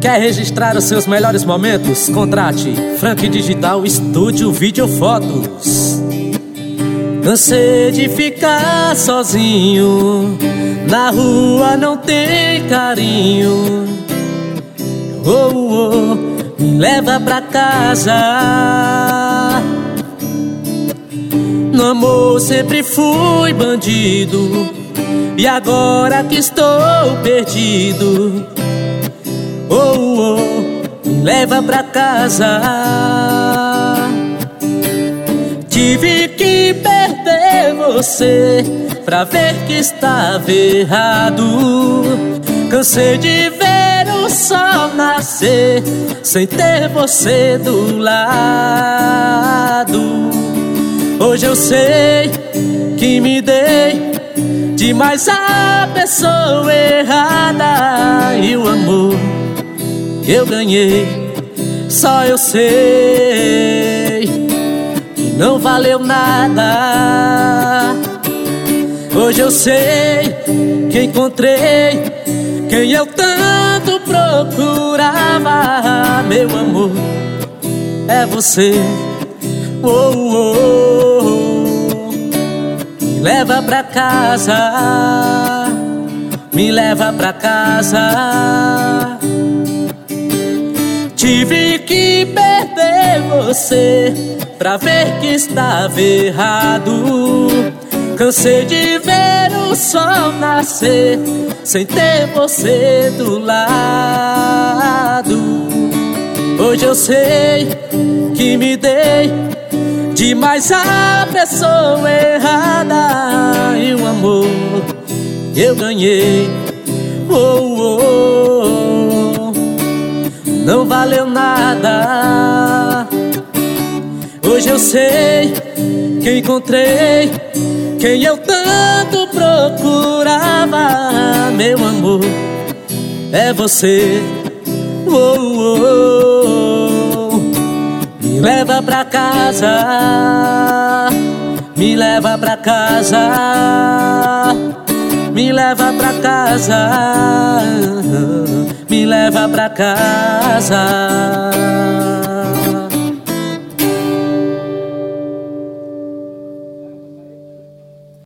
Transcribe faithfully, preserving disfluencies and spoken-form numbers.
Quer registrar os seus melhores momentos? Contrate Frank Digital Estúdio Vídeo Fotos. Cansei de ficar sozinho, na rua não tem carinho. Oh, oh, me leva pra casa. No amor sempre fui bandido, e agora que estou perdido, oh, oh, me leva pra casa. Tive que perder você pra ver que estava errado. Cansei de ver o sol nascer sem ter você do lado. Hoje eu sei que me dei demais a pessoa errada, e o amor que eu ganhei só eu sei que não valeu nada. Hoje eu sei que encontrei quem eu tanto procurava. Meu amor, é você. Oh, oh, oh. Me leva pra casa, me leva pra casa. Tive que perder você pra ver que estava errado. Cansei de ver o sol nascer sem ter você do lado. Hoje eu sei que me dei demais a pessoa errada, e o amor que eu ganhei, oh, oh, oh, não valeu nada. Hoje eu sei que encontrei quem eu tanto procurava. Meu amor, é você. Oh, oh, oh. Me leva pra casa, me leva pra casa, me leva pra casa, me leva pra casa.